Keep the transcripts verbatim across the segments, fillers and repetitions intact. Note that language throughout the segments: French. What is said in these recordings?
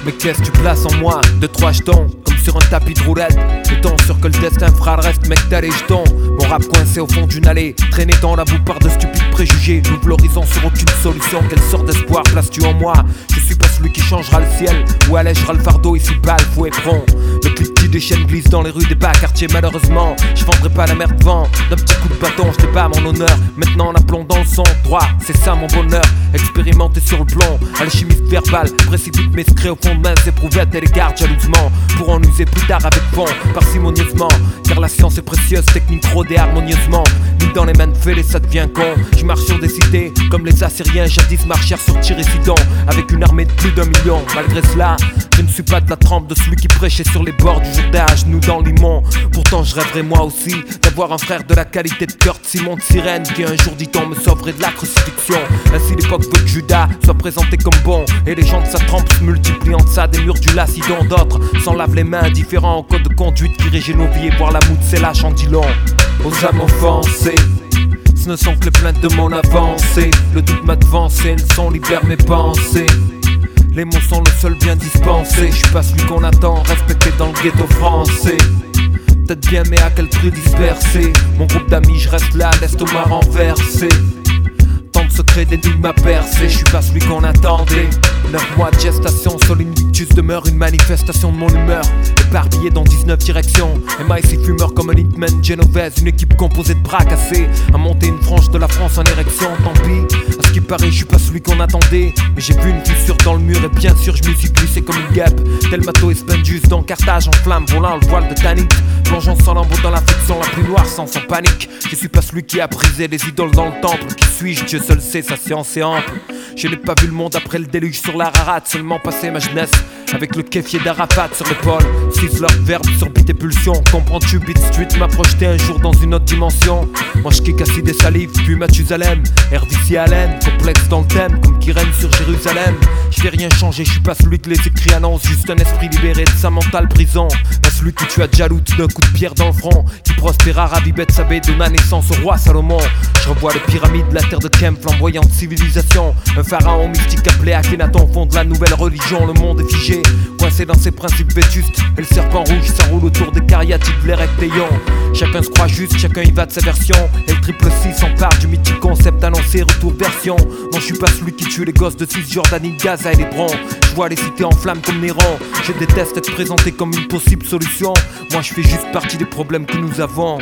Mais qu'est-ce que tu places en moi? Deux, trois jetons, comme sur un tapis de roulette. Étant sûr que le destin fera le reste, mec t'as les jetons. Mon rap coincé au fond d'une allée, traîné dans la boue par de stupides préjugés. J'ouvre l'horizon sur aucune solution, quelle sorte d'espoir places-tu en moi? Je suis pas celui qui changera le ciel ou allègera le fardeau ici bas le fouet prompt. Le cliquetis des chaînes glisse dans les rues des bas quartiers malheureusement. Je vendrai pas la merde devant d'un petit coup de bâton, je pas mon honneur. Maintenant en appelant dans le son droit, c'est ça mon bonheur. Expérimenté sur le plomb, alchimiste verbal, précipite mes secrets au fond de mains éprouvettes et les garde jalousement. Pour en user plus tard avec fond, parcimonieusement. Car la science est précieuse, technique rodée harmonieusement. Mis dans les mains de fêlés, ça devient con. Je marche sur des cités, comme les Assyriens jadis marchèrent sur Tyr-et-Sidon. Avec une armée de plus d'un million, malgré cela je ne suis pas de la trempe de celui qui prêchait sur les bords du Jourdain, à genoux dans Limon. Pourtant je rêverais moi aussi d'avoir un frère de la qualité de Kurt Simon de Sirène, qui un jour dit-on me sauverait de la crucifixion. Ainsi l'époque veut que Judas soit présenté comme bon, et les gens de sa trempe se multiplient en ça des murs du Lacidon. D'autres s'en lavent les mains, indifférents au code de conduite qui régit nos vies, et voir la moue de ses lâches en dit long. Aux âmes offensées, ce ne sont que les plaintes de mon avancée. Le doute m'a devancé, le son libère mes pensées. Les mots sont le seul bien dispensé. Je suis pas celui qu'on attend, respecté dans le ghetto français. Peut-être bien mais à quel prix dispersé. Mon groupe d'amis je reste là, l'estomac renversé. Tant de secrets d'énigmes à percer. Je suis pas celui qu'on attendait. Neuf mois de gestation, seul une ictus demeure une manifestation de mon humeur. Éparpillé dans dix-neuf directions. M I C fumeur comme un hitman Genovese. Une équipe composée de bras cassés. À monter une frange de la France en érection, tant pis. À ce qui paraît, je suis pas celui qu'on attendait. Mais j'ai vu une fissure dans le mur et bien sûr je me suis glissé comme une guêpe. Tel Mato et Spendius dans Carthage en flamme, volant le voile de Tanit. Plongeant sans lambeau dans la fiction la plus noire sans, sans panique. Je suis pas celui qui a brisé les idoles dans le temple. Qui suis-je? Dieu seul sait, sa science est ample. Je n'ai pas vu le monde après le déluge sur l'Ararat, seulement passé ma jeunesse avec le kéfier d'Arafat sur l'épaule. Six leurs verbes sur beat et pulsion. Comprends-tu, Beat Street m'a projeté un jour dans une autre dimension. Moi je kick acide et salive, puis Mathusalem. Hervici Allen, complexe dans le thème, comme qui règne sur Jérusalem. Je vais rien changer, je suis pas celui que les écrits annoncent. Juste un esprit libéré de sa mentale prison. Pas celui que tu as jaloux d'un coup de pierre dans le front. Qui prospéra, Rabibet Sabé, donna naissance au roi Salomon. Je revois les pyramides, la terre de Kem, flamboyante civilisation. Un pharaon mystique appelé Akhenaton, fond de la nouvelle religion. Le monde est figé, coincé dans ses principes vétustes. Et le serpent rouge s'enroule autour des cariatides, les rectéions. Chacun se croit juste, chacun y va de sa version. Et le triple six s'empare du mythique concept annoncé, retour version. Non, je suis pas celui qui tue les gosses de Cisjordanie, de Gaza et l'Hébron. Je vois les cités en flammes comme Néron. Je déteste être présenté comme une possible solution. Moi je fais juste partie des problèmes que nous avons.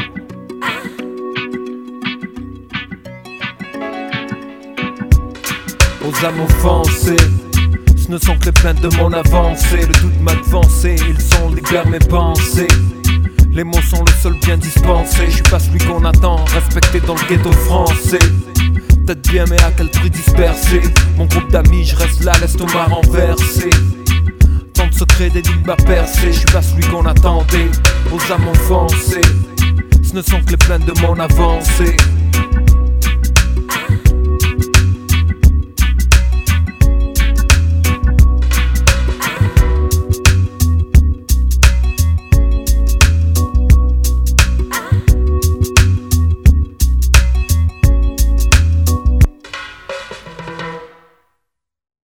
Aux âmes offensées, ce ne sont que les plaintes de mon avancée. Le doute m'a devancé, ils sont libèrent mes pensées. Les mots sont le seul bien dispensé. Je suis pas celui qu'on attend, respecté dans le ghetto français. Peut-être bien mais à quel prix dispersé. Mon groupe d'amis, je reste là, l'estomac renversé. Tant de secrets d'énigmes à percer. Je suis pas celui qu'on attendait, aux âmes offensées. Ce ne sont que les plaintes de mon avancée.